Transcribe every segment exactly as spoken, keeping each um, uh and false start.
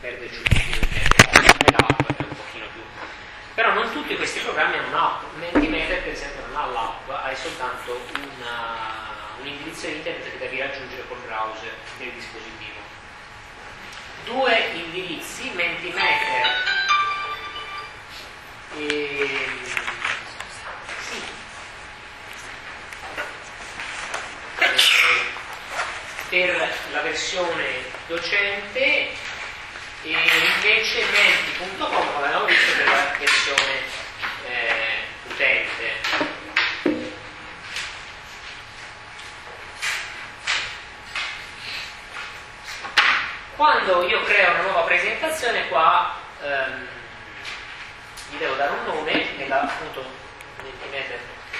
perderci un pochino di tempo. L'app è un pochino più. Però non tutti questi programmi hanno un'app. Mentimeter per esempio non ha l'app, hai soltanto una, un indirizzo internet che devi raggiungere col browser del dispositivo. Due indirizzi, Mentimeter e sì. per la versione docente e invece menti punto com come abbiamo visto per la versione eh, utente. Quando io creo una nuova presentazione qua ehm, gli devo dare un nome e la, appunto Mentimeter.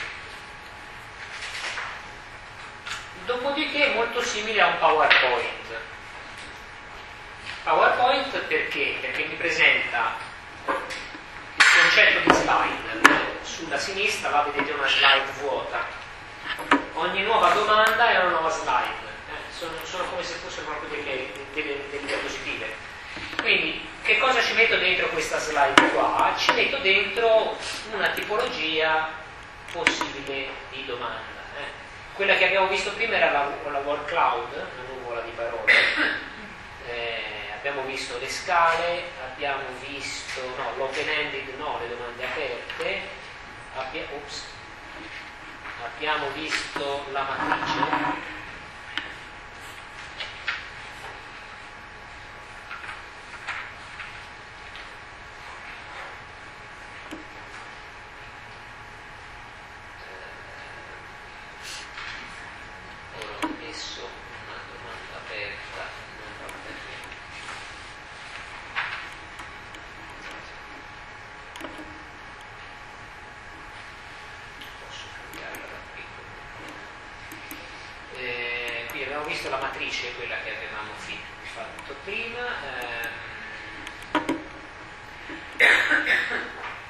Dopodiché è molto simile a un PowerPoint. PowerPoint perché? Perché mi presenta il concetto di slide. Sulla sinistra là vedete una slide vuota. Ogni nuova domanda è una nuova slide. Eh, sono, sono come se fossero proprio delle, delle, delle diapositive. Quindi che cosa ci metto dentro questa slide qua? Ci metto dentro una tipologia possibile di domanda. Eh. Quella che abbiamo visto prima era la, la word cloud, la nuvola di parole. Eh, abbiamo visto le scale, abbiamo visto no, l'open ended, no, le domande aperte, abbia, ops, abbiamo visto la matrice. La matrice, quella che avevamo fatto prima, ehm,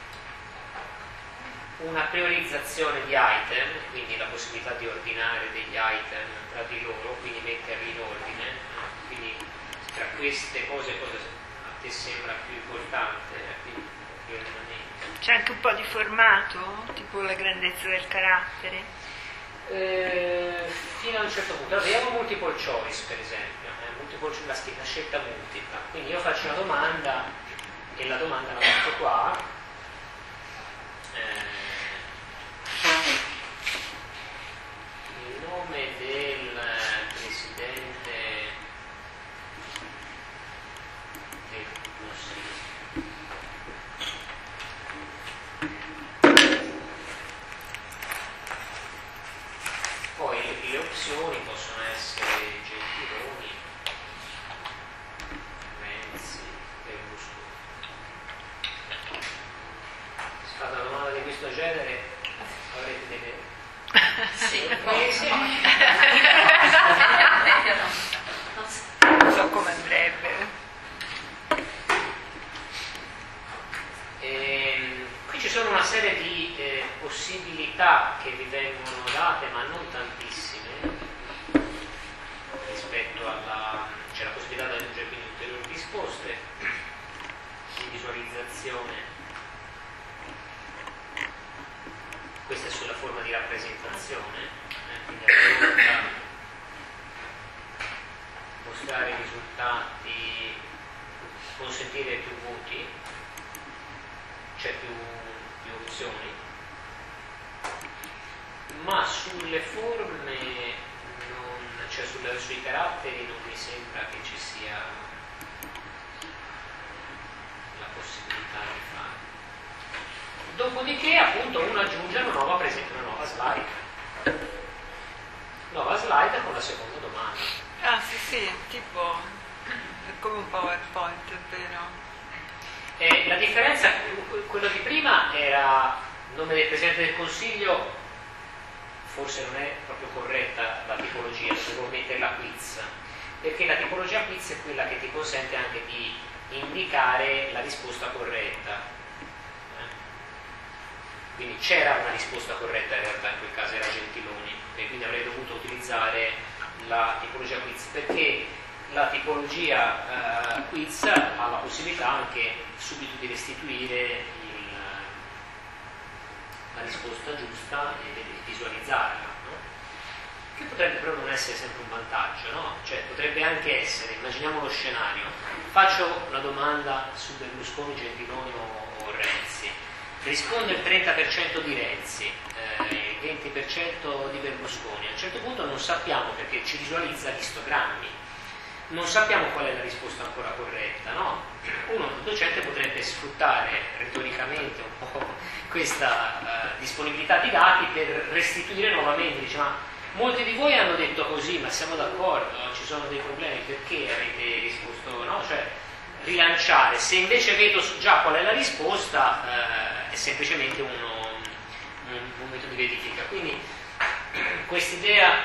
una priorizzazione di item, quindi la possibilità di ordinare degli item tra di loro, quindi metterli in ordine. Quindi tra queste cose cosa a te sembra più importante? C'è anche un po' di formato, tipo la grandezza del carattere. Eh, fino a un certo punto. Allora, vediamo multiple choice per esempio, eh, multiple, la, la scelta multipla. Quindi io faccio una domanda e la domanda la metto qua. Eh, il nome del presidente del Consiglio. Poi le opzioni possono essere Gentiloni, Renzi, Berlusconi. Se fate una domanda di questo genere avrete delle sorprese. Non so come andrebbe. E, qui ci sono una serie di eh, possibilità che vi vengono date, ma non tantissime, rispetto alla... c'è la possibilità di aggiungere quindi ulteriori risposte di visualizzazione. Questa è sulla forma di rappresentazione, eh, quindi affronta, mostrare i risultati, consentire più voti, c'è più, più opzioni, ma sulle forme, non, cioè sulle, sui caratteri non mi sembra che ci sia la possibilità di fare. Dopodiché appunto uno aggiunge una nuova, per esempio una nuova slide, nuova slide con la seconda domanda. Ah sì sì, tipo è come un PowerPoint, è vero? E la differenza, quello di prima era nome del Presidente del Consiglio, forse non è proprio corretta la tipologia, se vuoi metterla quiz, perché la tipologia quiz è quella che ti consente anche di indicare la risposta corretta. Quindi c'era una risposta corretta in realtà, in quel caso era Gentiloni, e quindi avrei dovuto utilizzare la tipologia quiz, perché la tipologia eh, quiz ha la possibilità anche subito di restituire il, la risposta giusta e di visualizzarla, no? Che potrebbe però non essere sempre un vantaggio, no? Cioè potrebbe anche essere, immaginiamo lo scenario, faccio la domanda su Berlusconi, Gentiloni o Renzi, risponde il trenta per cento di Renzi, eh, il venti per cento di Berlusconi. A un certo punto non sappiamo, perché ci visualizza l'istogrammi, non sappiamo qual è la risposta ancora corretta, no? Uno, il docente potrebbe sfruttare retoricamente un po' questa uh, disponibilità di dati per restituire nuovamente, dice, ma molti di voi hanno detto così, ma siamo d'accordo, ci sono dei problemi, perché avete risposto no? Cioè rilanciare, se invece vedo già qual è la risposta, eh, è semplicemente uno, un momento di verifica. Quindi quest'idea,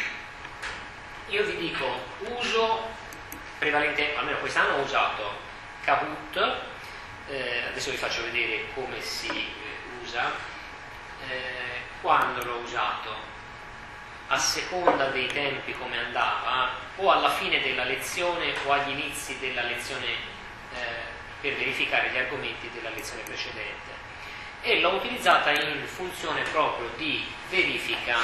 io vi dico, uso prevalente, almeno quest'anno ho usato Kahoot, eh, adesso vi faccio vedere come si eh, usa, eh, quando l'ho usato, a seconda dei tempi come andava, o alla fine della lezione o agli inizi della lezione eh, per verificare gli argomenti della lezione precedente, e l'ho utilizzata in funzione proprio di verifica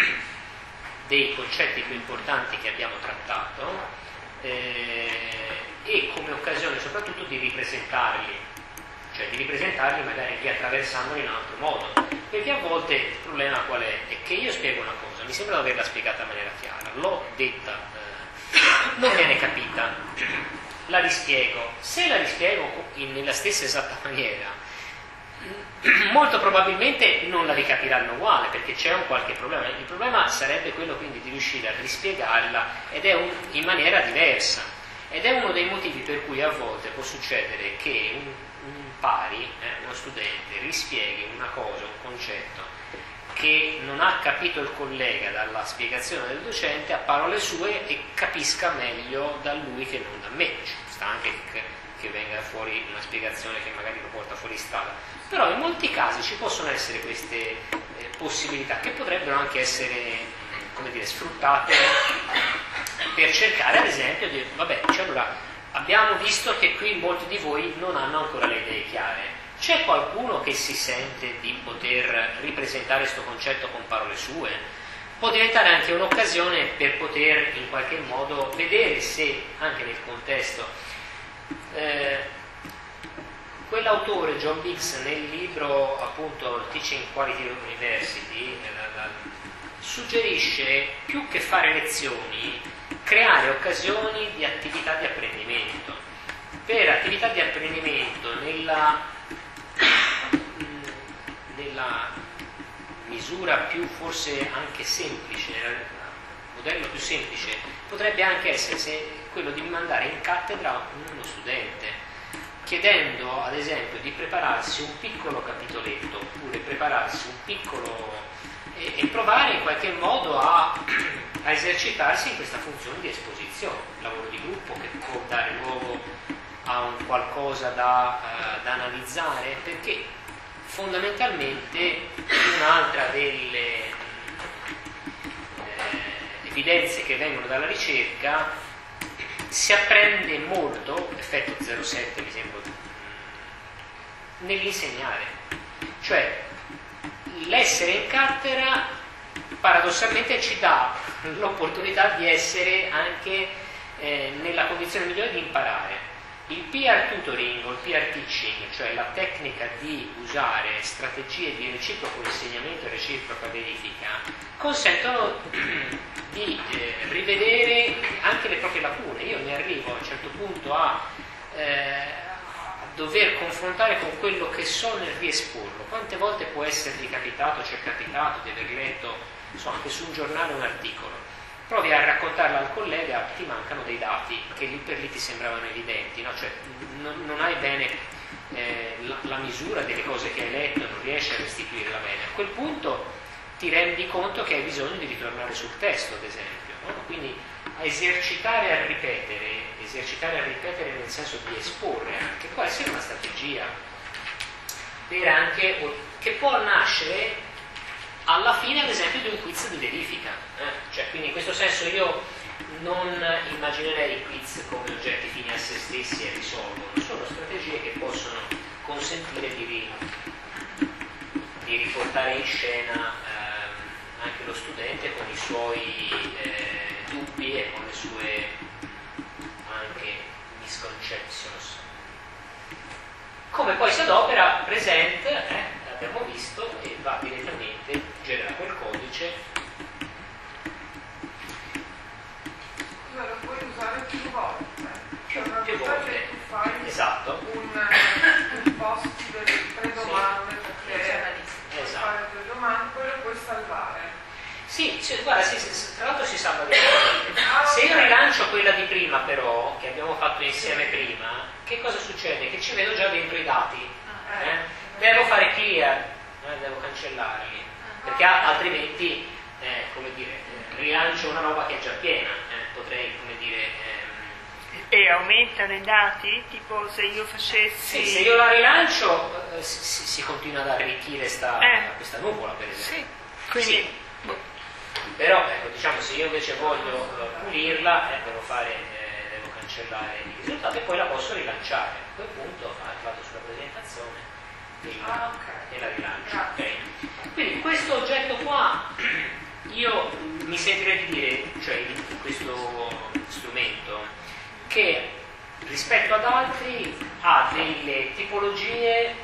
dei concetti più importanti che abbiamo trattato eh, e come occasione soprattutto di ripresentarli, cioè di ripresentarli magari riattraversandoli in un altro modo, perché a volte il problema qual è? È che io spiego una cosa, mi sembra di averla spiegata in maniera chiara, l'ho detta, eh, non viene capita, la rispiego, se la rispiego in, nella stessa esatta maniera, molto probabilmente non la ricapiranno uguale, perché c'è un qualche problema. Il problema sarebbe quello quindi di riuscire a rispiegarla ed è un, in maniera diversa, ed è uno dei motivi per cui a volte può succedere che un, un pari, eh, uno studente, rispieghi una cosa, un concetto che non ha capito il collega dalla spiegazione del docente a parole sue e capisca meglio da lui che non da me. Sta anche che, che venga fuori una spiegazione che magari lo porta fuori strada, però in molti casi ci possono essere queste eh, possibilità che potrebbero anche essere, come dire, sfruttate per cercare, ad esempio, di, vabbè, cioè allora abbiamo visto che qui molti di voi non hanno ancora le idee chiare. C'è qualcuno che si sente di poter ripresentare questo concetto con parole sue? Può diventare anche un'occasione per poter in qualche modo vedere se anche nel contesto eh, quell'autore John Biggs nel libro appunto Teaching Quality University eh, la, la, suggerisce più che fare lezioni creare occasioni di attività di apprendimento. Per attività di apprendimento nella nella misura più forse anche semplice, il modello più semplice potrebbe anche essere se quello di mandare in cattedra uno studente, chiedendo ad esempio di prepararsi un piccolo capitoletto oppure prepararsi un piccolo e, e provare in qualche modo a, a esercitarsi in questa funzione di esposizione, un lavoro di gruppo che può dare luogo a un qualcosa da, uh, da analizzare, perché fondamentalmente un'altra delle eh, evidenze che vengono dalla ricerca, si apprende molto, effetto zero sette mi sembra, nell'insegnare, cioè l'essere in cattedra paradossalmente ci dà l'opportunità di essere anche eh, nella condizione migliore di imparare. Il peer tutoring o il peer teaching, cioè la tecnica di usare strategie di reciproco insegnamento e reciproca verifica, consentono di eh, rivedere anche le proprie lacune. Io mi arrivo a un certo punto a, eh, a dover confrontare con quello che so nel riesporlo. Quante volte può esservi capitato, ci è capitato di aver letto so, anche su un giornale un articolo, provi a raccontarla al collega, ti mancano dei dati che lì per lì ti sembravano evidenti, no? Cioè non, non hai bene eh, la, la misura delle cose che hai letto, non riesci a restituirla bene. A quel punto ti rendi conto che hai bisogno di ritornare sul testo, ad esempio, no? Quindi a esercitare a ripetere, esercitare a ripetere nel senso di esporre anche, può essere una strategia per anche, che può nascere alla fine ad esempio di un quiz di verifica, eh? Cioè, quindi in questo senso io non immaginerei i quiz come oggetti fini a se stessi e risolvono, sono strategie che possono consentire di, ri, di riportare in scena ehm, anche lo studente con i suoi eh, dubbi e con le sue anche misconceptions. Come poi si adopera presente, eh, l'abbiamo visto, e va direttamente, genera quel codice. Lo puoi usare più volte. Più, Cioè, più volte. Tu fai Esatto. un, un post delle tre domande, Sì. perché puoi Esatto. fare tre domande, poi lo puoi salvare. Sì, sì, guarda, sì, sì, tra l'altro si salva direttamente. Se io rilancio quella di prima però, che abbiamo fatto insieme prima, che cosa succede? Che ci vedo già dentro i dati. Eh? Devo fare clear, eh? Devo cancellarli, perché altrimenti, eh, come dire, eh, rilancio una roba che è già piena, eh? Potrei, come dire... Ehm... E aumentano i dati? Tipo se io facessi... Sì, se io la rilancio eh, si, si continua ad arricchire sta, Eh. questa nuvola, per esempio. Sì, quindi... Sì. Però ecco, diciamo, se io invece voglio uh, pulirla, eh, devo fare, eh, devo cancellare i risultati e poi la posso rilanciare. A quel punto ah, vado sulla presentazione e la, Ah, okay. e la rilancio. Grazie. Okay. Quindi questo oggetto qua io mi sentirei di dire, cioè in questo strumento, che rispetto ad altri ha delle tipologie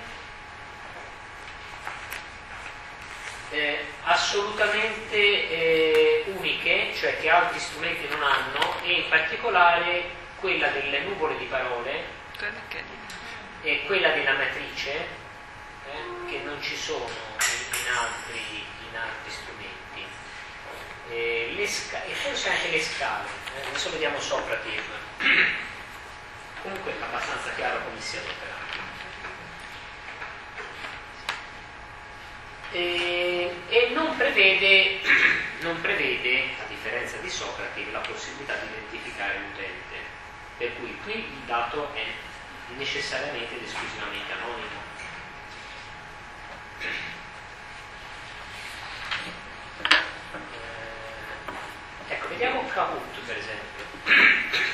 Eh, assolutamente eh, uniche, cioè che altri strumenti non hanno, e in particolare quella delle nuvole di parole e quella della matrice eh, che non ci sono in, in, altri, in altri strumenti, eh, le sca- e forse anche le scale, eh, adesso vediamo Socrative. Comunque è abbastanza chiaro come si adopera. E, e non prevede, non prevede, a differenza di Socrate, la possibilità di identificare l'utente, per cui qui il dato è necessariamente ed esclusivamente anonimo. Eh, ecco, vediamo Kahoot per esempio.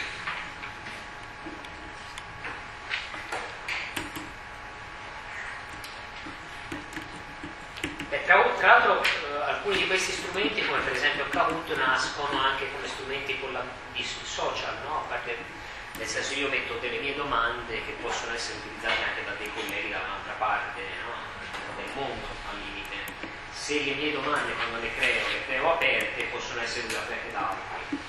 Beh, tra, tra l'altro eh, alcuni di questi strumenti, come per esempio Kahoot, nascono anche come strumenti con la, di social, no? A parte, nel senso, io metto delle mie domande che possono essere utilizzate anche da dei colleghi da un'altra parte, no? Del mondo, al limite. Se le mie domande, quando le creo, le creo aperte, possono essere usate anche da altri.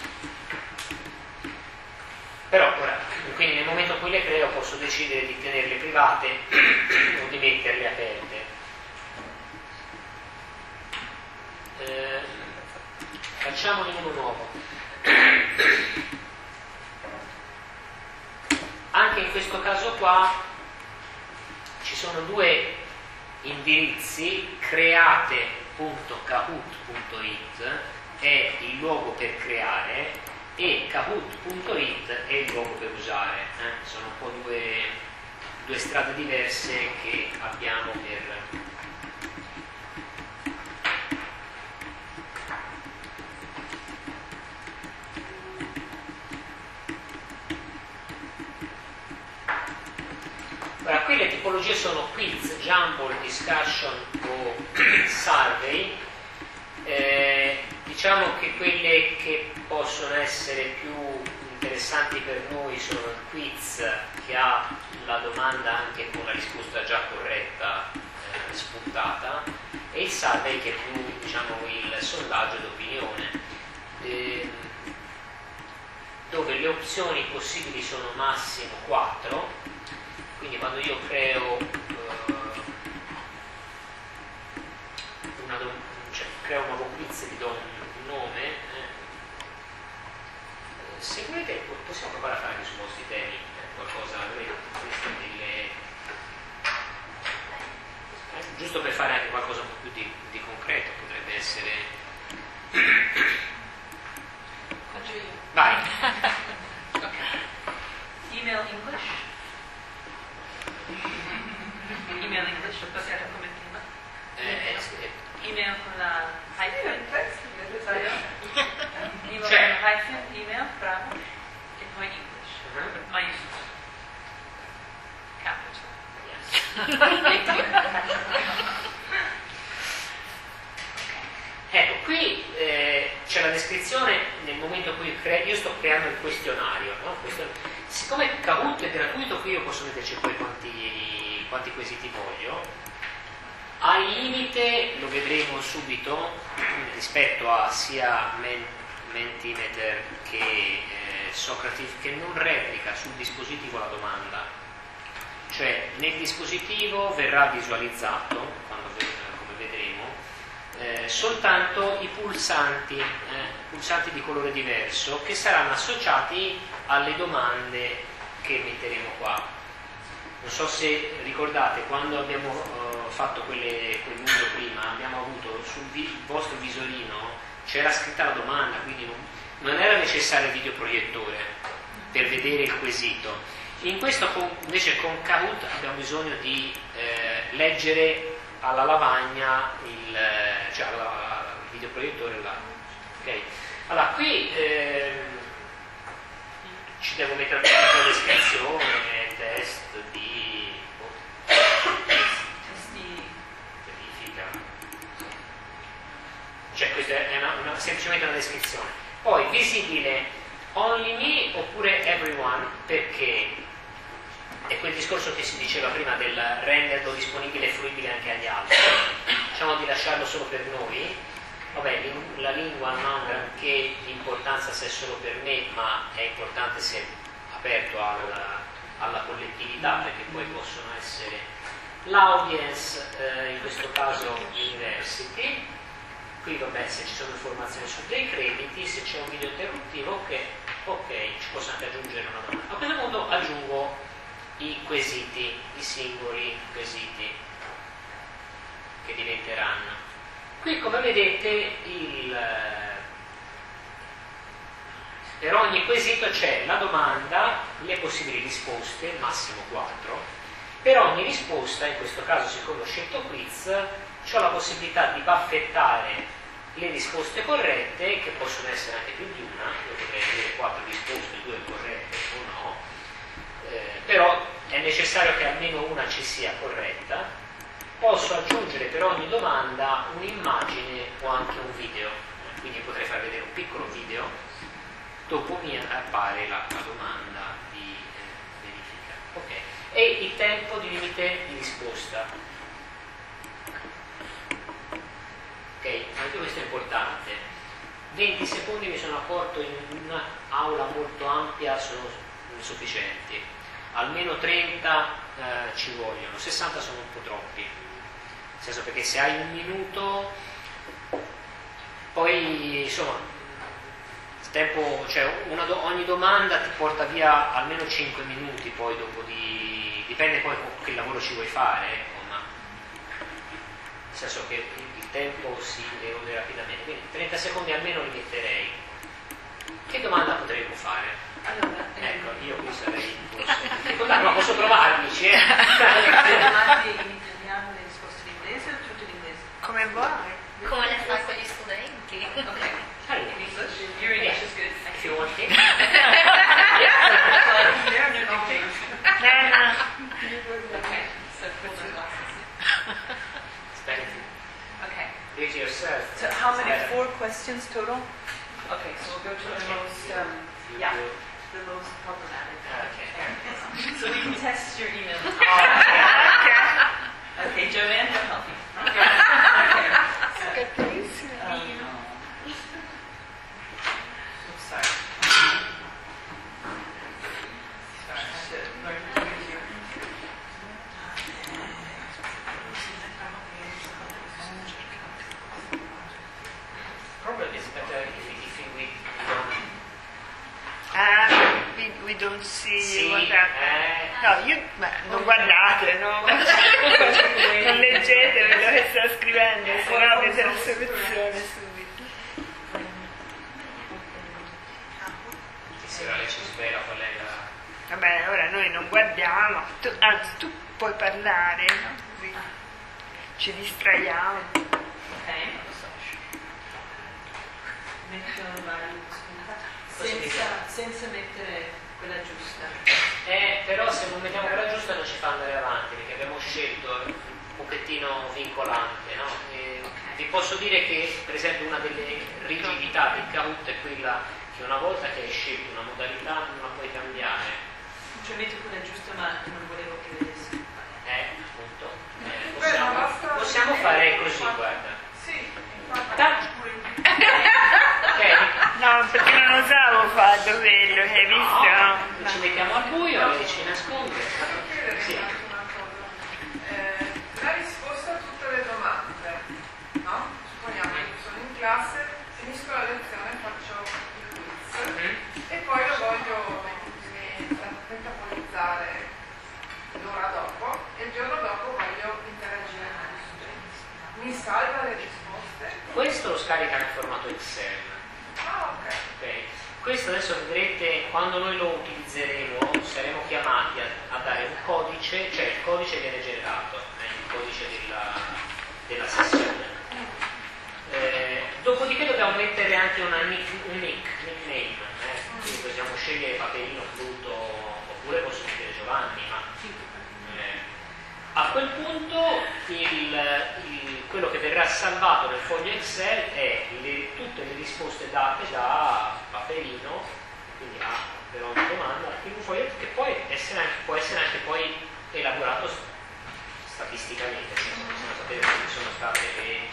Però ora, quindi nel momento in cui le creo posso decidere di tenerle private o di metterle aperte. Eh, facciamone uno nuovo. Anche in questo caso qua ci sono due indirizzi, create punto kahoot punto it è il luogo per creare e kahoot punto it è il luogo per usare. Eh? Sono un po' due, due strade diverse che abbiamo per... Ora, qui le tipologie sono quiz, jumble, discussion o survey. Eh, diciamo che quelle che possono essere più interessanti per noi sono il quiz, che ha la domanda anche con la risposta già corretta eh, spuntata, e il survey, che è più, diciamo, il sondaggio d'opinione, eh, dove le opzioni possibili sono massimo quattro. Quindi quando io creo uh, una do- cioè, creo un nuovo quiz e gli do un, un nome, eh, se volete possiamo provare a fare anche su vostri temi eh, qualcosa, queste delle, eh, giusto per fare anche qualcosa un po' più di, di concreto, potrebbe essere. Faccio io. Vai. Email English. Email English, lo possiamo come prima. Eh, eh, Email con la hyphen. Email Cioè- hyphen, email, bravo, e poi English. Mhm. Maiuscolo. Capital. Ecco, qui eh, c'è la descrizione nel momento in cui cre- io sto creando il questionario, no? Questo, siccome Kahoot è gratuito, qui io posso metterci poi quanti, quanti quesiti voglio. Al limite, lo vedremo subito, rispetto a sia Men- Mentimeter che eh, Socrative, che non replica sul dispositivo la domanda. Cioè, nel dispositivo verrà visualizzato, quando, come vedremo, Eh, soltanto i pulsanti, eh, pulsanti di colore diverso, che saranno associati alle domande che metteremo qua. Non so se ricordate, quando abbiamo eh, fatto quelle, quel numero prima, abbiamo avuto sul vi- vostro visorino c'era scritta la domanda, quindi non, non era necessario il videoproiettore per vedere il quesito. In questo con, invece con Kahoot abbiamo bisogno di eh, leggere alla lavagna il, cioè al videoproiettore là. Okay. Allora qui ehm, ci devo mettere la descrizione, test di oh, Test di verifica, cioè questa è una, una, semplicemente una descrizione. Poi visibile only me oppure everyone, perché è quel discorso che si diceva prima del renderlo disponibile e fruibile anche agli altri. Diciamo di lasciarlo solo per noi. Vabbè, la lingua non ha un granché di importanza se è solo per me, ma è importante se è aperto alla, alla collettività, perché poi possono essere l'audience, eh, in questo caso university. Qui vabbè, se ci sono informazioni su dei crediti, se c'è un video interruttivo, che ok, ci posso anche aggiungere una domanda. A questo punto aggiungo i quesiti, i singoli quesiti che diventeranno. Qui come vedete il, per ogni quesito c'è la domanda, le possibili risposte, massimo quattro. Per ogni risposta, in questo caso siccome ho scelto quiz, ho la possibilità di baffettare le risposte corrette, che possono essere anche più di una. Io potrei avere quattro risposte, due corrette o no. Eh, però è necessario che almeno una ci sia corretta. Posso aggiungere per ogni domanda un'immagine o anche un video, quindi potrei far vedere un piccolo video, dopo mi appare la, la domanda di eh, verifica. Okay. E il tempo di limite di risposta. Ok, anche questo è importante. venti secondi mi sono accorto in un'aula molto ampia sono insufficienti. Almeno trenta eh, ci vogliono, sessanta sono un po' troppi, nel senso, perché se hai un minuto poi insomma il tempo, cioè una do, ogni domanda ti porta via almeno cinque minuti, poi dopo di dipende poi che lavoro ci vuoi fare, ecco, ma nel senso che il tempo si erode rapidamente, quindi trenta secondi almeno li metterei. Che domanda potremmo fare? allora, Ecco, io qui sarei forse... ma posso provarmici, eh? le domande in italiano, le risposte in inglese o tutto in inglese? Come vuoi. Come le fa con gli studenti? Ok. Allora, In English? Your English is good. if you want it. There are no dictators. No, no. Okay, so put on glasses. Aspetta, Okay. do it yourself. So how many? Aspetta. Four questions total? Okay, so we'll go to the most, um, yeah, the most problematic. Okay. So we can test your email. Okay. Okay, Joanne, will help you. Okay. Capisco. Um, oops, sorry. Sorry, I have to learn to use your... Probably it's better if, if we don't Ah, we, we don't see see, what happened. eh, No, io, ma non guardate, no? Non leggete quello che sta scrivendo, se no avete la soluzione subito. se la legge svela qual è la... Vabbè, ora noi non guardiamo, tu, anzi tu puoi parlare, no? Così ci distraiamo. Okay. metto vari senza, senza mettere quella giusta. Eh, però se non mettiamo quella giusta non ci fa andare avanti, perché abbiamo scelto un pochettino vincolante, no? E vi posso dire che per esempio una delle rigidità del Kahoot è quella che una volta che hai scelto una modalità non la puoi cambiare. Cioè metto quella giusta, ma non volevo che vedessi. Eh, appunto. Eh, possiamo, possiamo fare così, guarda. Sì, infatti. Ta- ok. No, perché non osavo farlo quello, hai visto? No, ci mettiamo al buio, lei ci nasconde. Posso chiedere Sì. anche una cosa? Eh, la risposta a tutte le domande, no? Supponiamo che sono in classe, finisco la lezione, faccio il quiz Mhm. e poi lo voglio metabolizzare l'ora dopo e il giorno dopo voglio interagire con gli studenti. Mi salva le risposte? Questo lo scarica nel formato Excel. Ah, ok. Ok. Questo adesso vedrete, quando noi lo utilizzeremo, saremo chiamati a, a dare un codice, cioè il codice viene generato, è il codice della, della sessione. Eh, dopodiché dobbiamo mettere anche una nick, un nick, nickname, eh? Quindi possiamo scegliere Paperino, Pluto, oppure posso mettere Giovanni, ma eh, a quel punto il, il, quello che verrà salvato nel foglio Excel è le, tutte le risposte date da Paperino, quindi a per ogni domanda, in un foglio che poi essere anche, può essere anche poi elaborato statisticamente, cioè possiamo sapere quali sono state le...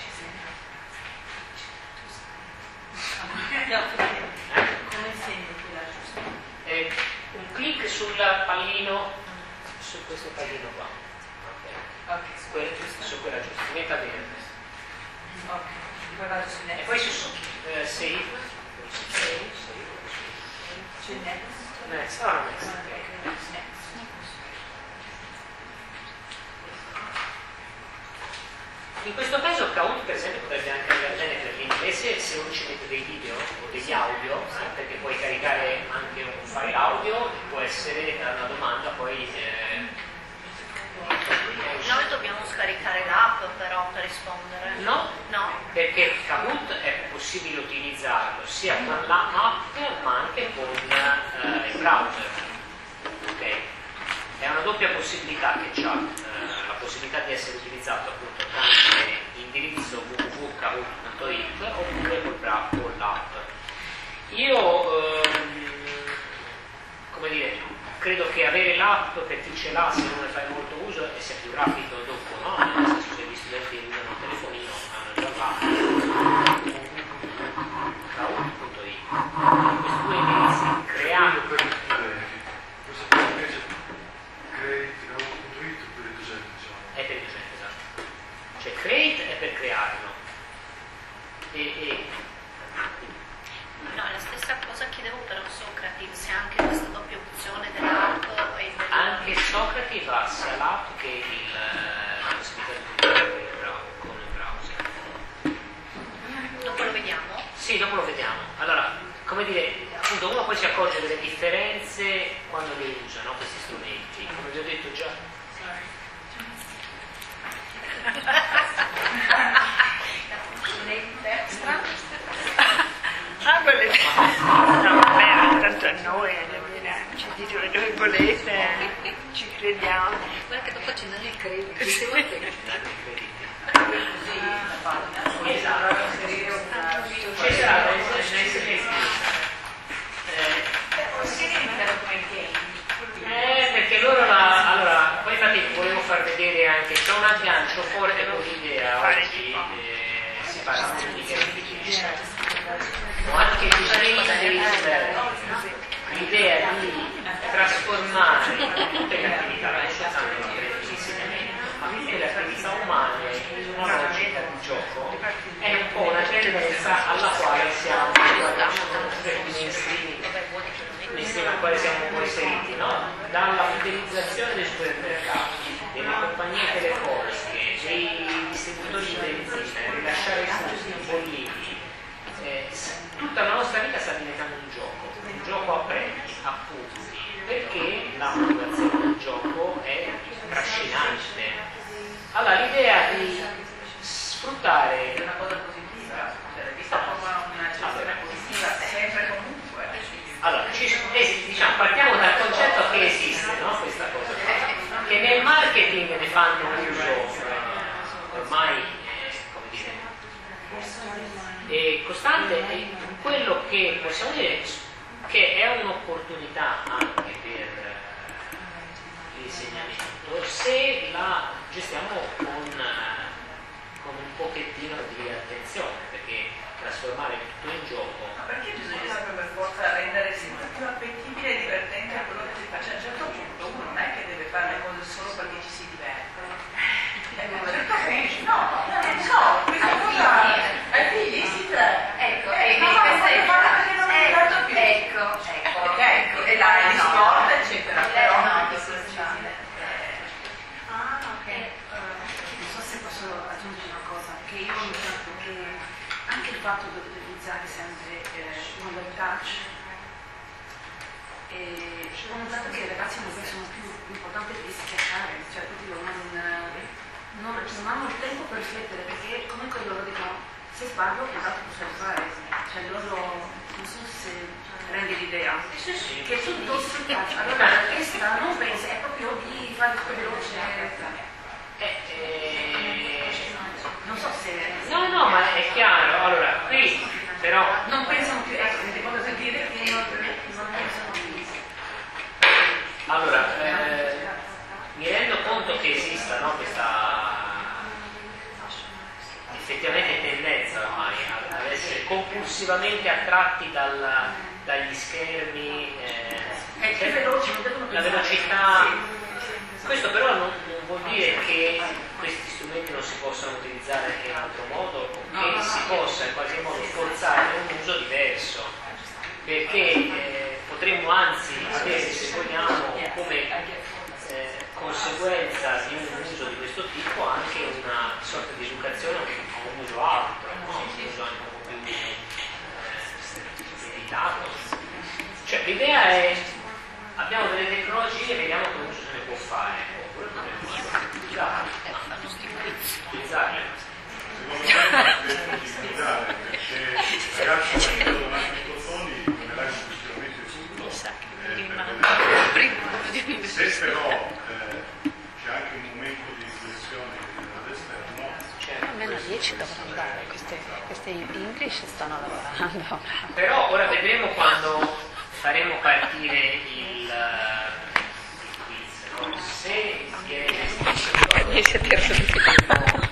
No, come insegni quella giusta? Eh, un clic sul pallino, su questo pallino qua, ok, Ok, su Que- quella giusta. su quella giusta, diventa verde. Ok, poi vado su E next. poi su eh, save, save, C'è next. next, ah, next, ok. Next. In questo caso Kahoot per esempio potrebbe anche andare bene per l'inglese se uno ci mette dei video o degli audio, eh, perché puoi caricare anche un file audio, può essere una domanda poi... Eh, Noi dobbiamo scaricare l'app però per rispondere. no, No? perché Kahoot è possibile utilizzarlo sia con l'app ma anche con eh, il browser. Ok? È una doppia possibilità che ha, eh, la possibilità di essere utilizzato appunto tramite l'indirizzo w w w punto kahoot punto i t oppure col bra- con l'app. Io ehm, come dire, credo che avere l'app per chi ce l'ha, se non ne fai molto uso, e sia più rapido dopo, no? Nel senso, se gli studenti usano il telefonino, hanno già l'app. kahoot punto i t. Questi due indirizzi creati. Per i studenti, questo invece create punto it per i docenti, diciamo. È per il docente, esatto. Cioè create è per crearlo. E, e No, è la stessa cosa chiedevo per Socrative, se anche questa doppia opzione dell'app e del... anche Socrative ha sia l'app che il, la possibilità di utilizzare con il browser, con il browser. Dopo lo vediamo? Sì, dopo lo vediamo. Allora, come dire, appunto uno poi si accorge delle differenze quando li usa, no, questi strumenti. Come vi ho detto già. Ah, volete? No, vabbè, tanto a noi, ci dite dove volete, ci crediamo. Guarda che dopo ci danno il credito, se vuoi te. Esatto. Esatto, Eh, perché loro la, allora, poi infatti volevo far vedere anche, c'è un aggancio forte con l'idea oggi, eh, si parla di gamification, o anche di l'idea di trasformare tutte le attività, non soltanto l'insegnamento, ma tutte le attività umane in una logica di gioco, è un po' una tendenza alla quale siamo insieme al quale siamo un po' inseriti, no? Dalla fidelizzazione dei supermercati, delle compagnie telefoniche, dei distributori di benzina, rilasciare i saluti bolliti, eh, tutta la nostra vita sta diventando un gioco, un gioco a premi, a punti, perché la motivazione del gioco è trascinante. Allora l'idea di sfruttare È una cosa positiva, cioè vista come una gestione positiva. ci, diciamo, partiamo dal concetto che esiste, no? Questa cosa qua, che nel marketing ne fanno uso eh, ormai eh, come dire, è costante, e quello che possiamo dire che è un'opportunità anche per l'insegnamento se la gestiamo con, con un pochettino di attenzione, perché trasformare tutto in gioco. Ma perché bisogna sempre per forza rendere sempre più appetibile e divertente a quello che si fa? Cioè, a un certo punto uno non è che deve fare le cose solo perché ci si diverte. No, non so, questa cosa ai figli si tratta. Ecco, Eh, e no, ma questa non è fare perché non mi ricordo più. Ecco, ecco, Ecco, e la di sport, eccetera. Però no, non di di sociale. Ah, ok. Non so se posso aggiungere una cosa, che io ho notato che anche il fatto di utilizzare sempre eh, il touch, e ho notato che i ragazzi non sono più importanti di schiacciare, cioè proprio non, non, non hanno il tempo per riflettere, perché comunque loro dicono se sbaglio che altro posso fare, cioè loro non so se rende l'idea che tutto si touch, allora la testa non pensa, è proprio di fare tutto veloce. Eh, eh, Non so se... no, no, ma è chiaro. Allora, qui però Non pensano più, ecco, mi devo dire che non, non pensano più. allora eh, mi rendo conto che esista, no, questa effettivamente tendenza ormai ad essere compulsivamente attratti dal, dagli schermi, eh, È più veloce, non devono la pensare. velocità. Questo però non, non vuol dire che questi strumenti non si possano utilizzare in altro modo o che No, no, no. si possa in qualche modo forzare un uso diverso, perché eh, potremmo anzi avere, se vogliamo, come eh, conseguenza di un uso di questo tipo anche una sorta di educazione a un uso altro, no? Un uso anche un po' più eh, meditato. Cioè l'idea è: abbiamo delle tecnologie e vediamo che uso se ne può fare, oppure potremmo utilizzarle. Utilizzarle. Secondo me è utilizzare, perché i ragazzi che hanno davanti ai microfoni non è la discussione tutto. Se però eh, c'è anche un momento di riflessione all'esterno, Almeno dieci devono andare, queste, queste English stanno lavorando. Però ora vedremo quando faremo partire il, il quiz, no? Se viene Mi siete